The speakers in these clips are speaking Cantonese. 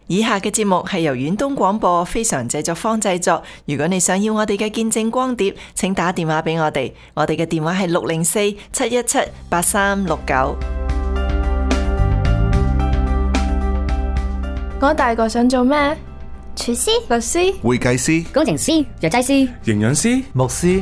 以下嘅節目係由遠東廣播非常製作坊製作。如果你想要我哋嘅見證光碟，請打電話俾我哋。我哋嘅電話係604-717-8369。 我大個想做咩？ 廚師、 律師、 會計師、 工程師、藥劑師、 營養師、 牧師。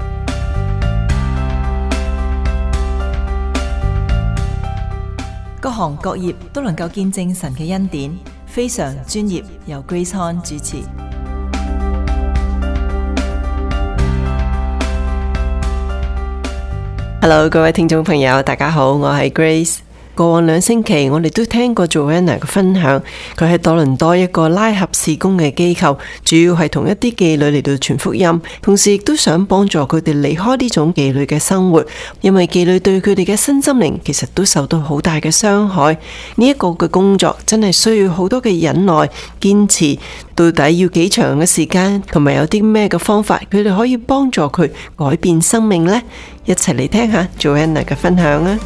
各行各業都能夠見證神嘅恩典，非常專業，由 Grace Han 主持。Hello， 各位聽眾朋友，大家好，我係 Grace。過往2星期，我哋都聽過 Joanna 嘅分享，佢喺多倫多一個拉合事工嘅機構，主要係同一啲妓女嚟到傳福音，同時亦都想幫助佢哋離開呢種妓女嘅生活，因為妓女對佢哋嘅身心靈其實都受到好大嘅傷害。呢一個嘅工作真係需要好多嘅忍耐、堅持，到底要幾長嘅時間，同埋有啲咩嘅方法，佢哋可以幫助佢改變生命呢？一齊嚟聽下 Joanna 嘅分享啊！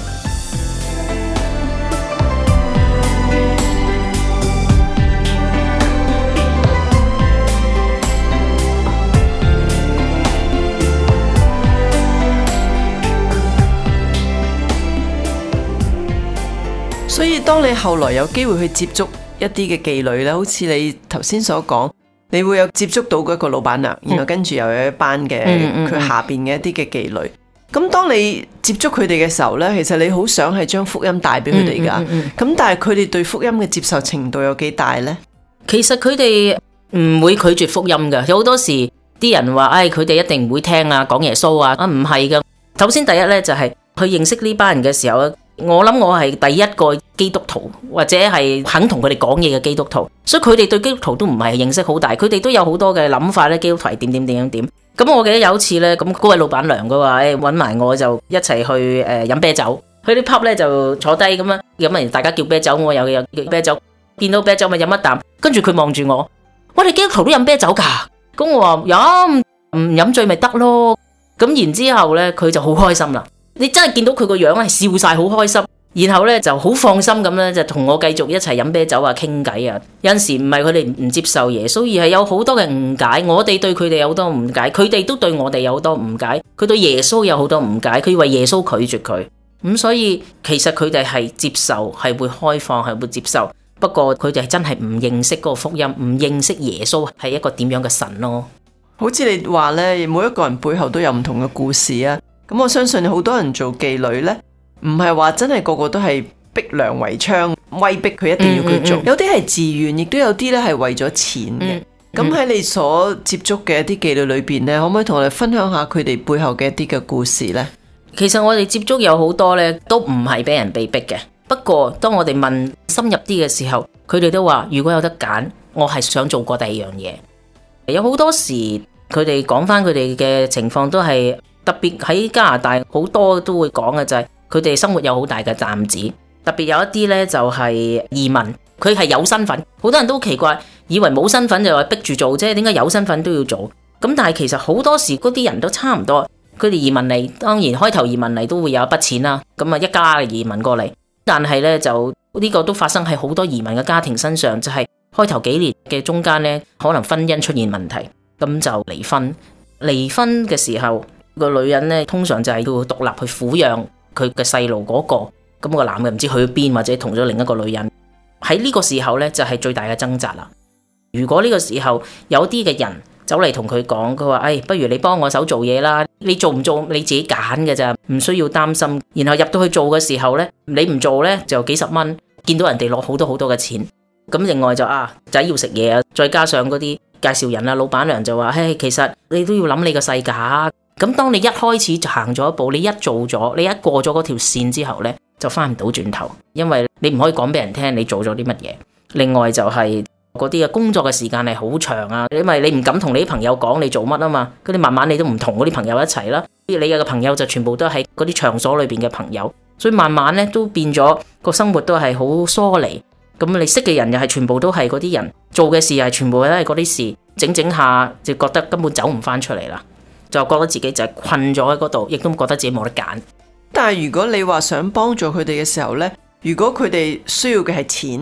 所以當你後來有機會去接觸一啲嘅妓女咧，好似你頭先所講，你會有接觸到嗰個老闆娘，然後跟住又有一班嘅佢下邊嘅一啲嘅妓女。咁當你接觸佢哋嘅時候呢，其實你好想係將福音帶俾佢哋噶。咁但係佢哋對福音嘅接受程度有幾大呢？ 其實佢哋唔會拒絕福音噶，有好多時啲人話，佢哋一定唔會聽啊，講耶穌啊，唔係噶。首先第一呢，就係去認識呢班人嘅時候，我諗我係第一個基督徒，或者係肯同佢哋講嘢嘅基督徒，所以佢哋對基督徒都唔係認識好大，佢哋都有好多嘅諗法咧。基督徒係點。咁我記得有一次咧，咁嗰位老闆娘佢話，搵埋我就一齊去飲啤酒，去啲 pub 咧就坐低咁樣，大家叫啤酒，我有叫啤酒，見到啤酒咪飲一啖，跟住佢望住我，我哋基督徒都飲啤酒噶，咁我話飲唔飲醉咪得咯，咁然之後咧佢就好開心啦。你真係見到佢個樣係笑晒，好開心，然後咧就好放心咁咧，就同我繼續一齊飲啤酒啊、傾偈啊。有陣時唔係佢哋唔接受耶穌，而係有好多嘅誤解。我哋對佢哋有好多誤解，佢哋都對我哋有好多誤解。佢對耶穌有好多誤解，佢以為耶穌拒絕佢。咁所以其實佢哋係接受，係會開放，係會接受。不過佢哋係真係唔認識嗰個福音，唔認識耶穌係一個點樣嘅神咯。 好似你話咧，每一個人背後都有唔同嘅故事啊。咁我相信好多人做妓女呢，唔係話真係個個都係逼良為娼，威逼佢一定要佢做。有啲係自願，亦都有啲咧係為咗錢嘅。咁喺你所接觸嘅一啲妓女裏邊呢，可唔可以同我哋分享下佢哋背後嘅一啲嘅故事呢？ 其實我哋接觸有好多呢，都唔係俾人被逼嘅。不過當我哋問深入啲嘅時候，佢哋都話如果有得揀，我係想做過第二樣嘢。有好多時佢哋講翻佢哋嘅情況都係。特別喺加拿大好多都會講嘅就係佢哋生活有好大嘅擔子，特別有一啲呢，就係移民，佢係有身份，好多人都奇怪，以為冇身份就話逼住做啫，點解有身份都要做？咁但係其實好多時嗰啲人都差唔多，佢哋移民嚟，當然開頭移民嚟都會有一筆錢啦，咁啊一家移民過嚟，但係呢，就呢個都發生喺好多移民嘅家庭身上，就係開頭幾年嘅中間呢，可能婚姻出現問題，咁就離婚。離婚嘅時候，個女人咧通常就係要獨立去撫養佢嘅細路嗰個，咁個男嘅唔知去咗邊，或者同咗另一個女人。喺呢個時候咧就係最大嘅掙扎啦。如果呢個時候有啲嘅人走嚟同佢講，佢話不如你幫我手做嘢啦，你做唔做你自己揀嘅咋，唔需要擔心。然後入到去做嘅時候咧，你唔做咧就幾十蚊，見到人哋攞好多好多嘅錢。咁另外就仔要食嘢啊，再加上嗰啲介紹人啊、老闆娘就話，其實你都要諗你個世界。咁當你一開始就行咗一步，你一做咗，你一過咗嗰條線之後呢，就翻唔到轉頭，因為你唔可以講俾人聽你做咗啲乜嘢。另外就係嗰啲嘅工作嘅時間係好長啊，因為你唔敢同你啲朋友講你做乜啊嘛，咁你慢慢你都唔同嗰啲朋友一齊啦，你嘅朋友就全部都喺嗰啲場所裏邊嘅朋友，所以慢慢呢都變咗個生活都係好疏離。咁你識嘅人又係全部都係嗰啲人，做嘅事又係全部都係嗰啲事，整下就覺得根本走唔翻出嚟啦。就覺得自己就係困咗喺嗰度，亦都覺得自己冇得揀。 但係如果你話想幫助佢哋嘅時候呢，如果佢哋需要嘅係錢，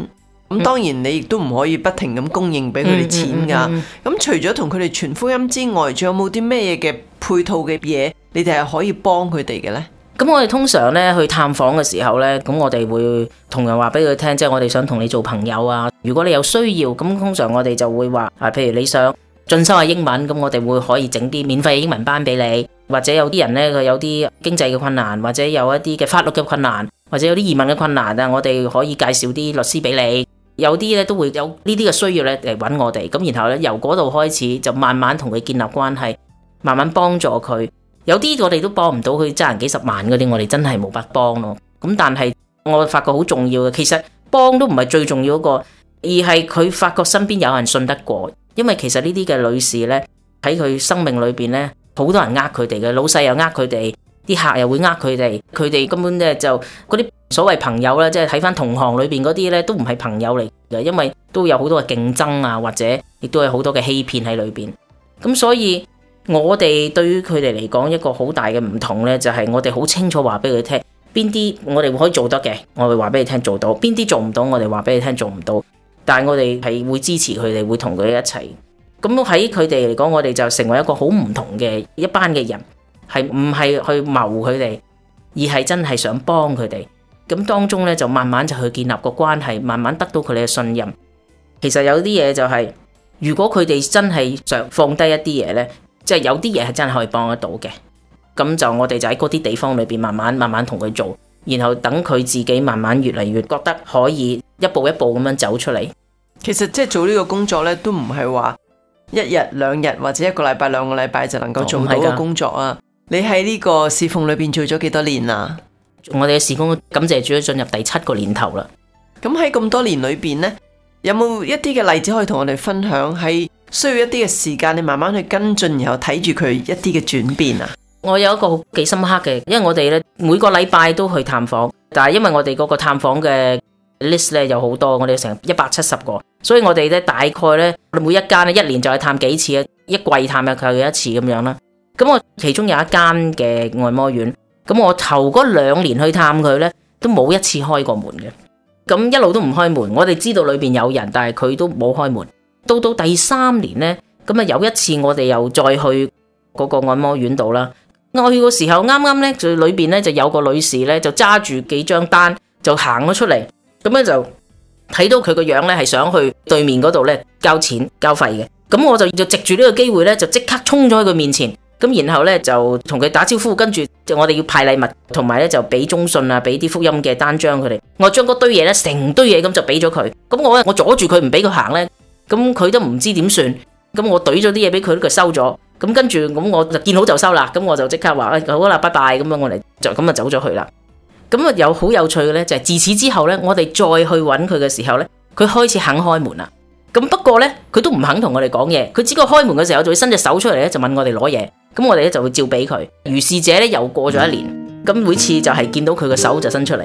咁當然你亦都唔可以不停咁供應俾佢哋錢㗎。咁除咗同佢哋傳福音之外，仲有冇啲咩嘅配套嘅嘢，你哋係可以幫佢哋嘅呢？ 咁我哋通常咧去探訪嘅時候咧，咁我哋會同人話俾佢聽，即係我哋想同你做朋友啊。如果你有需要，咁通常我哋就會話譬如你想進修下英文，咁我哋會可以整啲免費嘅英文班俾你。或者有啲人咧佢有啲經濟嘅困難，或者有一啲嘅法律嘅困難，或者有啲移民嘅困難啊，我哋可以介紹啲律師俾你。有啲咧都會有呢啲嘅需要咧嚟揾我哋，咁然後咧由嗰度開始就慢慢同佢建立關係，慢慢幫助佢。有啲我哋都幫唔到，佢爭人幾十萬嗰啲，我哋真係冇法幫咯。咁但係我發覺好重要嘅，其實幫都唔係最重要嗰個，而係佢發覺身邊有人信得過。因為其實呢啲嘅女士咧喺佢生命裏邊咧，好多人呃佢哋嘅，老細又呃佢哋，啲客又會呃佢哋，佢哋根本咧就嗰啲所謂朋友咧，即係睇翻同行裏邊嗰啲咧，都唔係朋友嚟嘅，因為都有好多嘅競爭啊，或者亦都有好多嘅欺騙喺裏邊。咁所以我哋對於佢哋嚟講一個好大嘅唔同咧，就係我哋好清楚話俾佢聽，邊啲我哋可以做得嘅，我會話俾你聽做到；邊啲做唔到，我哋話俾你聽做唔到。但係我哋係會支持佢哋，會同佢哋一齊。咁喺佢哋嚟講，我哋就成為一個好唔同嘅一班嘅人，係唔係去謀佢哋，而係真係想幫佢哋。咁當中咧就慢慢就去建立個關係，慢慢得到佢哋嘅信任。其實有啲嘢就係，如果佢哋真係想放低一啲嘢咧，即係有啲嘢係真係可以幫得到嘅。咁就我哋就喺嗰啲地方裏邊慢慢同佢做，然後等佢自己慢慢越嚟越覺得可以一步一步咁樣走出嚟。 其實即係做呢個工作咧，都唔係話一日兩日或者一個禮拜兩個禮拜就能夠做到嘅工作啊。你喺呢個侍奉裏邊做咗幾多年啊？ 我哋嘅事工感謝主進入第7個年頭啦。 咁喺咁多年裏邊呢，有冇一啲嘅例子可以同我哋分享？係需要一啲嘅時間，你慢慢去跟進，然後睇住佢一啲嘅轉變啊？ 我有一個幾深刻嘅，因為我哋咧每個禮拜都去探訪，但係因為我哋嗰個探訪嘅 list 咧有好多，我哋成170個，所以我哋咧大概咧每一間咧一年就去探幾次，一季探入佢一次咁樣啦。咁我其中有一間嘅按摩院，咁我頭嗰2年去探佢咧，都冇一次開過門嘅。咁一路都唔開門，我哋知道裏邊有人，但係佢都冇開門。到第3年咧，咁啊有一次我哋又再去嗰個按摩院度啦。我去嘅時候啱啱咧，就裏邊咧就有個女士咧，就揸住幾張單就行咗出嚟，咁咧就睇到佢個樣咧係想去對面嗰度咧交錢交費嘅。咁我就藉住呢個機會咧，就即刻衝咗喺佢面前。咁然後咧就同佢打招呼，跟住我哋要派禮物，同埋咧就俾中信啊，俾啲福音嘅單張佢哋。我將嗰堆嘢咧成堆嘢咁就俾咗佢。咁我阻住佢唔俾佢行咧，咁佢都唔知點算。咁我懟咗啲嘢俾佢，佢收咗。咁跟住咁我就見好就收啦。咁我就即刻話好啦，拜拜。咁樣我哋就咁啊走咗去啦。咁啊有好有趣嘅咧，就係自此之後咧，我哋再去揾佢嘅時候咧，佢開始肯開門啦。咁不過咧，佢都唔肯同我哋講嘢。佢只不過開門嘅時候就會伸隻手出嚟咧，就問我哋攞嘢。咁我哋咧就會照俾佢。如是者咧又過咗1年，咁每次就係見到佢個手就伸出嚟。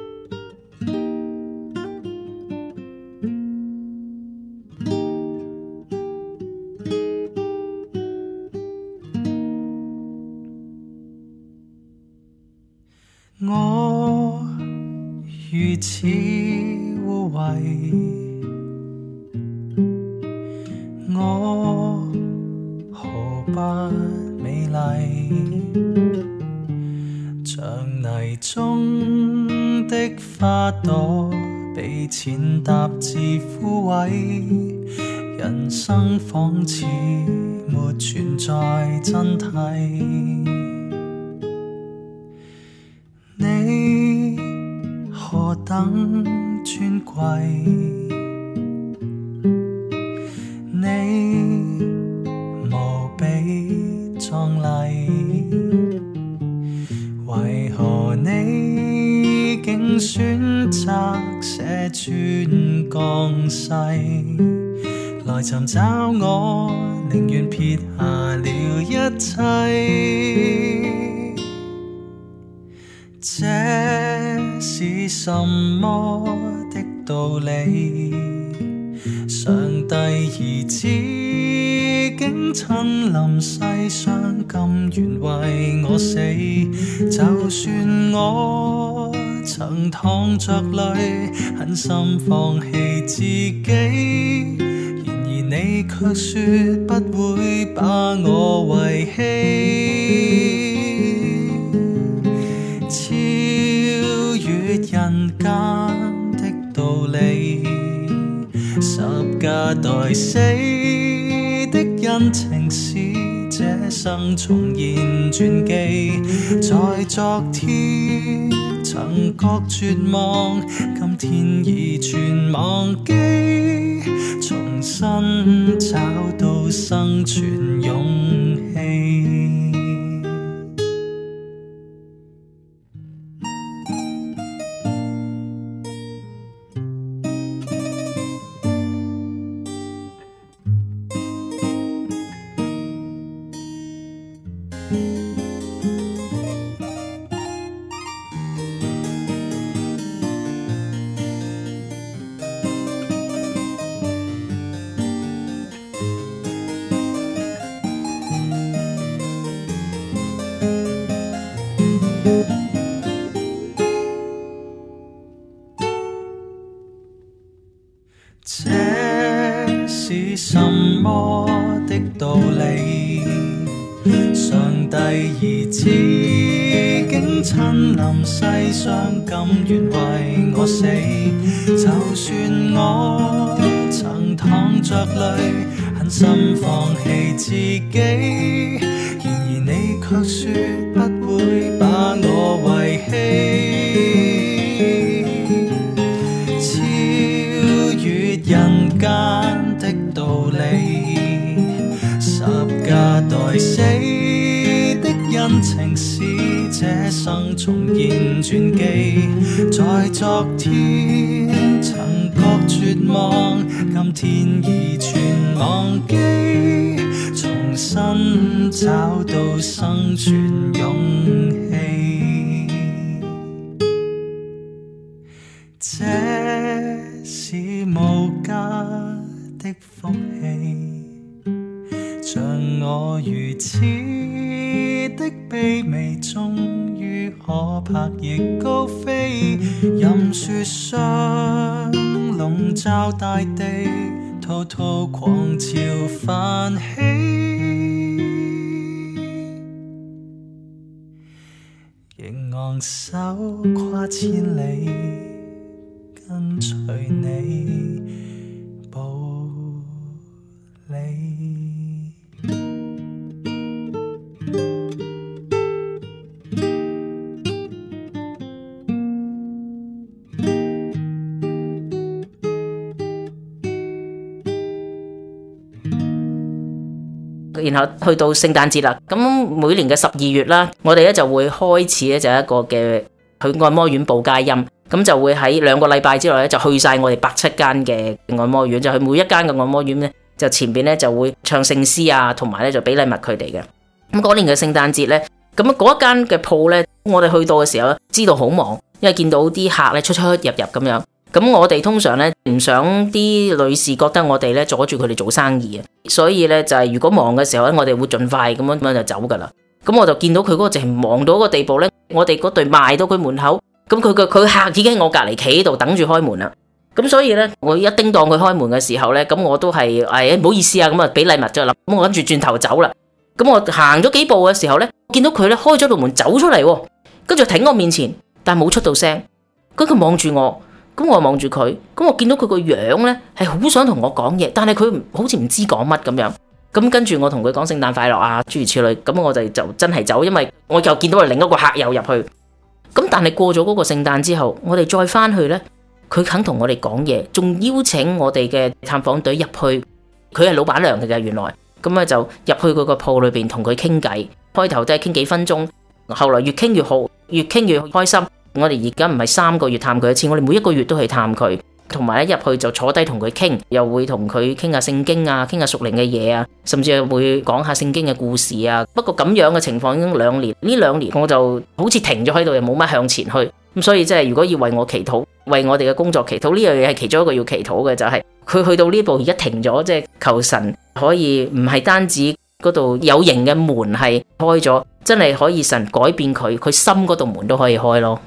我如此污穢，我何不美麗？像泥中的花朵，被踐踏至枯萎，人生仿似沒存在真諦。你何等尊貴，你無比壯麗，為何你竟選擇捨尊降世，來尋找我，寧願撇下了一切。這是什麼的道理？上帝兒子竟親臨世上，甘願為我死。就算我曾淌着淚，狠心放棄自己。然而你卻說不會把我遺棄，超越人間的道理，十架代死的恩情是這生重現傳記。在昨天曾覺絕望，今天已全忘記，重新找到生存勇氣。這是什麼的道理？上帝兒子竟親臨世上，甘願為我死。就算我曾淌着淚，狠心放棄自己，然而你卻說不會把我遺棄。人間的道理，十架代死的恩情是這生重現傳記。在昨天曾覺絕望，今天已全忘記，重新找到生存勇氣。這是無價的福氣，像我如此的卑微，終於可拍翼高飛。任雪霜籠罩大地，滔滔狂潮泛起，仍昂首跨千里，跟隨你步履。 然後去到聖誕節啦，咁每年嘅12月啦，我哋咧就會開始咧就一個嘅去按摩院報佳音。咁就會喺2個禮拜之內咧，就去晒我哋107間嘅按摩院，就去每一間嘅按摩院咧，就前邊咧就會唱聖詩啊，同埋咧就俾禮物佢哋嘅。咁嗰年嘅聖誕節咧，咁嗰一間嘅鋪咧，我哋去到嘅時候咧，知道好忙，因為見到啲客咧出入咁樣。咁我哋通常咧唔想啲女士覺得我哋咧阻住佢哋做生意啊，所以咧就係如果忙嘅時候咧，我哋會盡快咁樣就走噶啦。咁我就見到佢嗰個直情忙到個地步咧，我哋嗰隊賣到佢門口。咁佢客已經喺我隔離企喺度等住開門啦。咁所以咧，我一叮當佢開門嘅時候咧，咁我都係唔好意思啊，咁啊俾禮物咗啦。咁我跟住轉頭走啦。咁我行咗幾步嘅時候咧，見到佢咧開咗道門走出嚟，跟住停我面前，但係冇出到聲。跟佢望住我，咁我望住佢，咁我見到佢個樣咧係好想同我講嘢，但係佢好似唔知講乜咁樣。咁跟住我同佢講聖誕快樂啊，諸如此類。咁我就真係走，因為我又見到另一個客又入去。咁但係過咗嗰個聖誕之後，我哋再翻去呢，佢肯同我哋講嘢，仲邀請我哋嘅探訪隊入去。佢係老闆娘嚟嘅原來，咁咧就入去佢個鋪裏邊同佢傾偈。開頭都係傾幾分鐘，後來越傾越好，越傾越開心。我哋而家唔係3個月探佢一次，我哋每1個月都去探佢。同埋一入去就坐低同佢傾，又會同佢傾下聖經啊，傾下屬靈嘅嘢啊，甚至係會講下聖經嘅故事啊。不過咁樣嘅情況已經2年，呢2年我就好似停咗喺度，又冇乜向前去。咁所以即係如果要為我祈禱，為我哋嘅工作祈禱，呢樣嘢係其中一個要祈禱嘅，就係佢去到呢步而家停咗，即係求神可以唔係單止嗰度有形嘅門係開咗，真係可以神改變佢心嗰度門都可以開咯。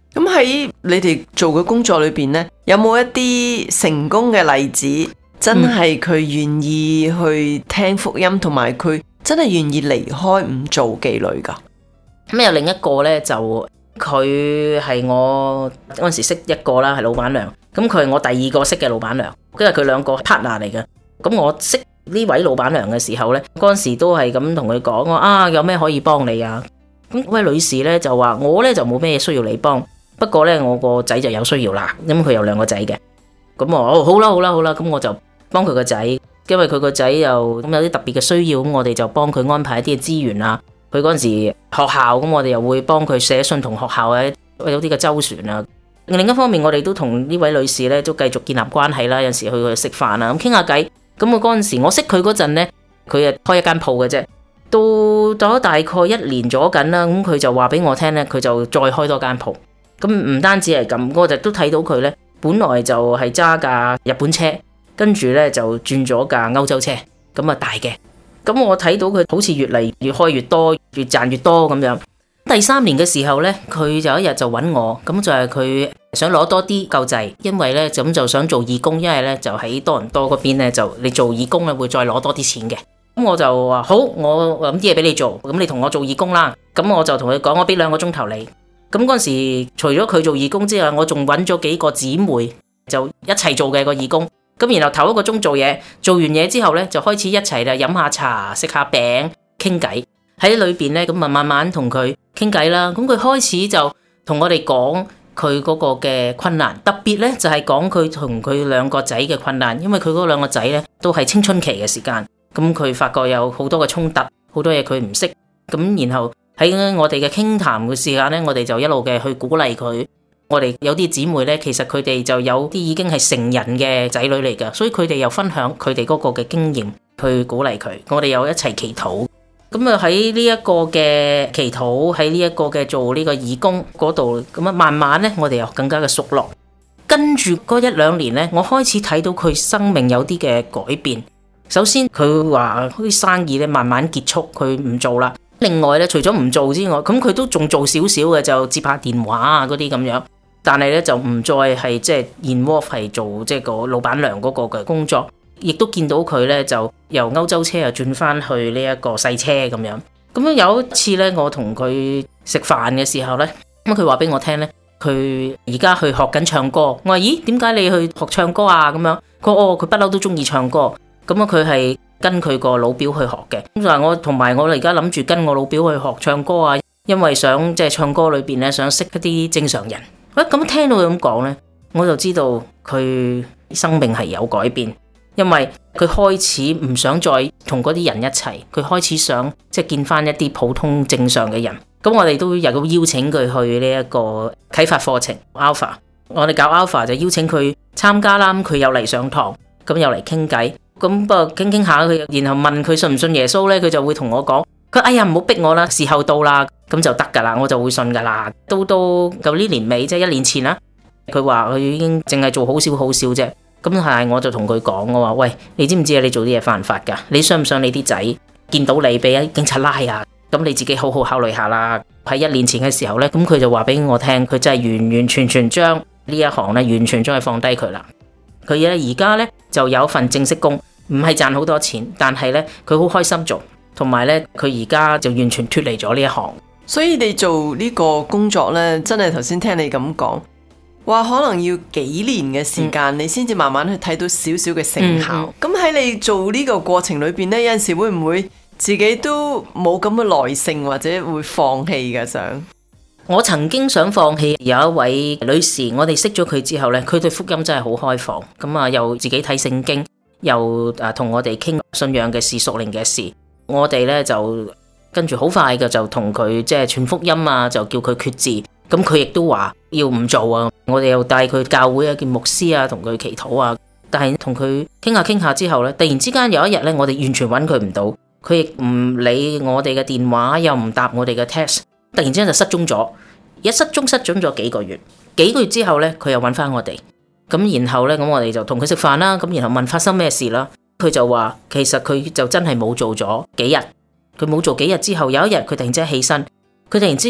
咁喺你哋做嘅工作裏邊呢，有冇一啲成功嘅例子？真係佢願意去聽福音，同埋佢真係願意離開唔做妓女噶。 咁有另一個呢，就佢係我嗰陣時識一個啦，係老闆娘。咁佢係我第二個識嘅老闆娘，因為佢兩個 partner 嚟嘅。咁我識呢位老闆娘嘅時候呢，嗰陣時都係咁同佢講，我啊有咩可以幫你啊？咁位女士呢，就話我呢就冇咩需要你幫，不過呢，我個仔就有需要啦。咁佢有兩個仔嘅，咁我好啦，咁我就幫佢個仔，因為佢個仔又咁有啲特別嘅需要，咁我哋就幫佢安排一啲嘅資源啊。佢嗰陣時學校，咁我哋又會幫佢寫信同學校有啲嘅周旋啊。另一方面，我哋都同呢位女士咧都繼續建立關係啦。有陣時去食飯啊，咁傾下偈。咁我嗰陣時我識佢嗰陣咧，佢啊開一間鋪嘅啫。到咗大概1年咗緊啦，咁佢就話俾我聽咧，佢就再開多間鋪。咁唔單止係咁，我就都睇到佢咧，本來就係揸架日本車。跟住咧就轉咗架歐洲車，咁啊大嘅。咁我睇到佢好似越嚟越開越多，越賺越多咁樣。第3年嘅時候咧，佢就一日就揾我，咁就係佢想攞多啲救濟，因為咧咁就想做義工，因為咧就喺多倫多嗰邊咧就你做義工咧會再攞多啲錢嘅。咁我就話好，我諗啲嘢俾你做，咁你同我做義工啦。咁我就同佢講，我俾2個鐘頭你。咁嗰陣時除咗佢做義工之外，我仲揾咗幾個姊妹就一齊做嘅個義工。咁然後頭1個鐘做嘢，做完嘢之後咧，就開始一齊啦，飲下茶、食下餅、傾偈。喺裏邊咧，咁慢慢同佢傾偈啦。咁佢開始就同我哋講佢嗰個嘅困難，特別咧就係講佢同佢2個仔嘅困難，因為佢嗰2個仔咧都係青春期嘅時間。咁佢發覺有好多嘅衝突，好多嘢佢唔識。咁然後喺我哋嘅傾談嘅時間咧，我哋就一路嘅去鼓勵佢。我哋有啲姊妹咧，其實佢哋就有啲已經係成人嘅仔女嚟噶，所以佢哋又分享佢哋嗰個嘅經驗去鼓勵佢。我哋又一齊祈禱，咁啊喺呢一個嘅祈禱，喺呢一個嘅做呢個義工嗰度，咁啊慢慢咧，我哋又更加嘅熟絡。跟住嗰1-2年咧，我開始睇到佢生命有啲嘅改變。首先佢話啲生意咧慢慢結束，佢唔做啦。另外咧，除咗唔做之外，咁佢都仲做少少嘅，就接下電話啊嗰啲咁樣。但係咧就唔再係即係 involve 係做即係個老闆娘嗰個嘅工作，亦都見到佢咧就由歐洲車啊轉翻去呢一個細車咁樣。咁樣有一次咧，我同佢食飯嘅時候咧，咁佢話俾我聽咧，佢而家去學緊唱歌。我話咦，點解你去學唱歌啊？咁樣佢話佢不嬲都中意唱歌。咁啊佢係跟佢個老表去學嘅。咁就話我同埋我而家諗住跟我老表去學唱歌啊，因為想即係唱歌裏邊咧想識一啲正常人。咁聽到佢咁講呢，我就知道佢生命係有改變，因為佢開始唔想再同嗰啲人一齊，佢開始想即係見翻一啲普通正常嘅人。咁我哋都有邀請佢去呢一個啟發課程 Alpha， 我哋搞 Alpha 就邀請佢參加啦。咁佢又嚟上堂，咁又嚟傾偈，咁不過傾下佢，然後問佢信唔信耶穌呢，佢就會同我講，佢哎呀唔好逼我啦，時候到啦。咁就得噶啦，我就會信噶啦。到舊呢年尾即係1年前啦，佢話佢已經淨係做好少啫。咁係我就同佢講，我話喂，你知唔知啊？你做啲嘢犯法噶，你想唔想你啲仔見到你俾警察拉啊？咁你自己好好考慮下啦。喺1年前嘅時候呢，咁佢就話俾我聽，佢真係完完全將呢一行呢，完全將佢放低佢啦。佢咧而家呢，就有份正式工，唔係賺好多錢，但係呢，佢好開心做，同埋呢，佢而家就完全脫離咗呢一行。 所以你做呢個工作呢，真係頭先聽你咁講，話可能要幾年嘅時間，你先至慢慢去睇到少少嘅成效。咁喺你做呢個過程裏邊呢，有陣時會唔會自己都冇咁嘅耐性，或者會放棄㗎？想我曾經想放棄，有一位女士，我哋識咗佢之後呢，佢對福音真係好開放，咁啊又自己睇聖經，又同我哋傾信仰嘅事、屬靈嘅事，我哋呢就跟住好快嘅就同佢即係傳福音啊，就叫佢決志。咁佢亦都話要唔做啊。我哋又帶佢教會啊，見牧師啊，同佢祈禱啊。但係同佢傾下之後呢，突然之間有一日呢，我哋完全揾佢唔到，佢亦唔理我哋嘅電話，又唔答我哋嘅 text， 突然之間就失蹤咗。一失蹤咗幾個月之後呢，佢又揾翻我哋。咁然後呢，咁我哋就同佢食飯啦。咁然後問發生咩事啦。佢就話其實佢就真係冇做咗幾日。佢冇做幾日之後，有一日佢突然之間起身，佢突然之間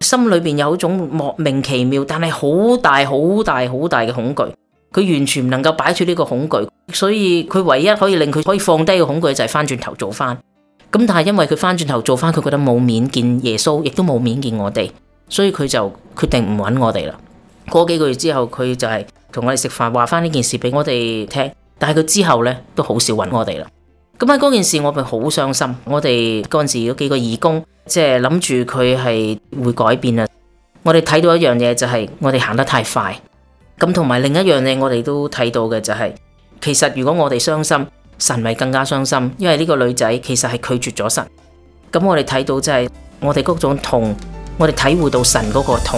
心裏邊有一種莫名其妙但係好大好大好大嘅恐懼，佢完全唔能夠擺脫呢個恐懼，所以佢唯一可以令佢可以放低個恐懼就係翻轉頭做翻。咁但係因為佢翻轉頭做翻，佢覺得冇面見耶穌，亦都冇面見我哋，所以佢就決定唔揾我哋啦。過幾個月之後，佢就係同我哋食飯，話翻呢件事俾我哋聽。但係佢之後呢，都好少揾我哋啦。咁喺嗰件事我咪好傷心。我哋嗰陣時有幾個義工，即係諗住佢係會改變啦。我哋睇到一樣嘢就係我哋行得太快。咁同埋另一樣嘢我哋都睇到嘅就係，其實如果我哋傷心，神咪更加傷心，因為呢個女仔其實係拒絕咗神。咁我哋睇到就係我哋嗰種痛，我哋體會到神嗰個痛。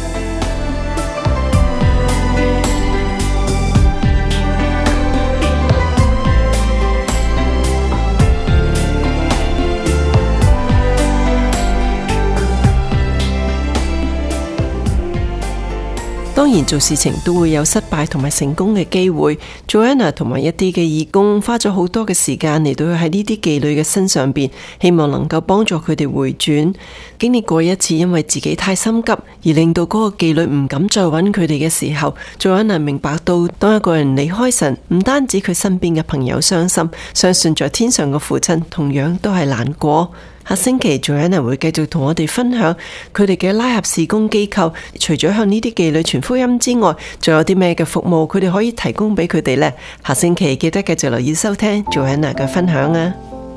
當然做事情都會有失敗同埋成功嘅機會。Joanna 同埋一啲嘅義工花咗好多嘅時間嚟到喺呢啲妓女嘅身上邊，希望能夠幫助佢哋回轉。經歷過一次因為自己太心急而令到嗰個妓女唔敢再揾佢哋嘅時候， Joanna 明白到當一個人離開神，唔單止佢身邊嘅朋友傷心，相信在天上嘅父親同樣都係難過。下星期 Joanna 會繼續同我哋分享佢哋嘅拉合事工機構，除咗向呢啲妓女傳福音之外，仲有啲咩嘅服務佢哋可以提供俾佢哋呢？下星期記得繼續留意收聽 Joanna 嘅分享啊！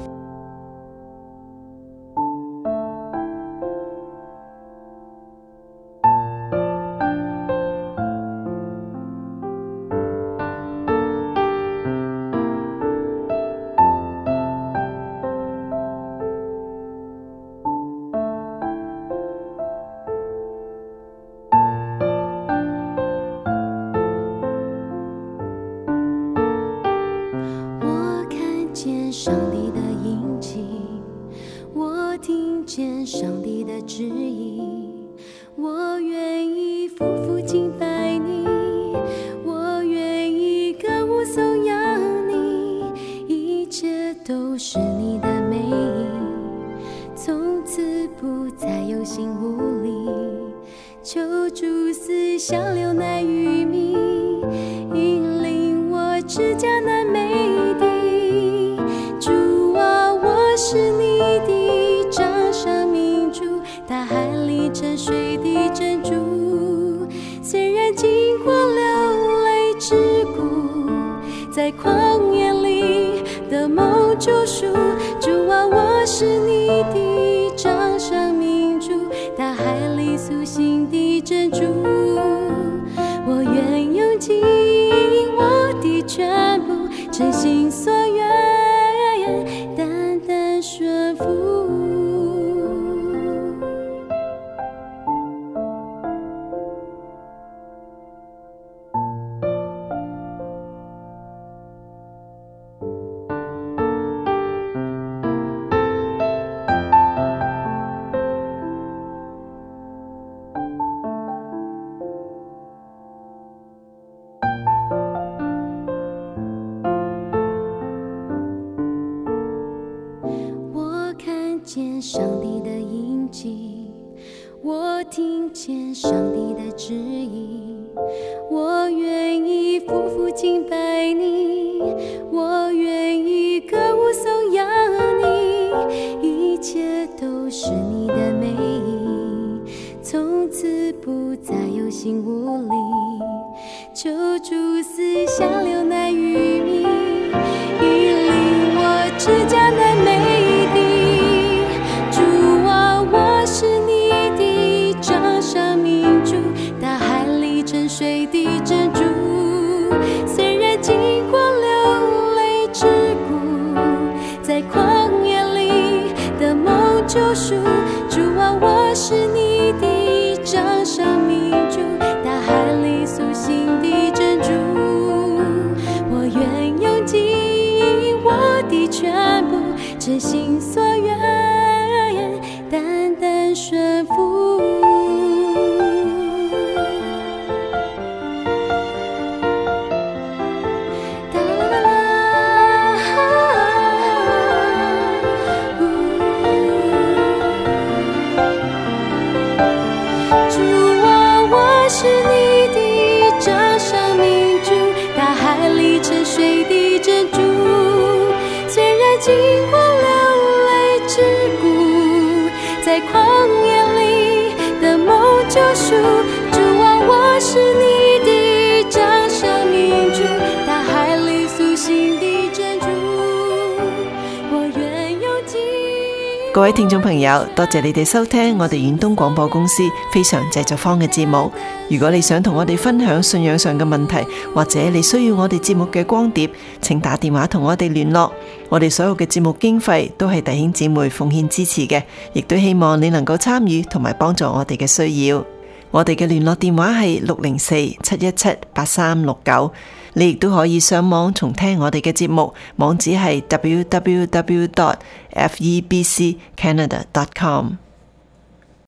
上帝的印记，我听见上帝的旨意，我愿意夫妇敬拜你，我愿意歌舞颂扬你，一切都是你的美意，从此不再有心无力，求主赐下流奶与蜜，引领我至迦南美地。主啊，我是你的掌上明珠，大海里沉睡的珍珠，虽然经过流泪之谷，在旷野里的梦救赎。主啊，我是你的掌上明珠，大海里苏醒的珍珠，我愿用尽我的全部，真心所愿，单单顺服。见上帝的印记，我听见上帝的旨意，我愿意夫妇敬拜你，我愿意歌舞颂扬你，一切都是你的美意，从此不再有心无力，求主赐下流奶与蜜，引领我至迦南美地。水的珍珠，虽然经过流泪之谷，在旷野里的梦救赎。主啊，我是你的掌上明珠，大海里苏醒的珍珠，我愿用尽我的全部，真心所愿，单单顺服。 經過流淚之谷，在曠野裡的某救贖，主啊，我是你的掌上明珠，大海裡甦醒的珍珠，我願用盡。 各位聽眾朋友，多謝你哋收聽我哋遠東廣播公司非常製作坊嘅節目。如果你想同我哋分享信仰上嘅問題，或者你需要我哋節目嘅光碟，請打電話同我哋聯絡。我哋所有嘅節目經費都係弟兄姊妹奉獻支持嘅，亦都希望你能夠參與同埋幫助我哋嘅需要。我哋嘅聯絡電話係604-717-8369，你亦都可以上網重聽我哋嘅節目，網址係www.febccanada.com。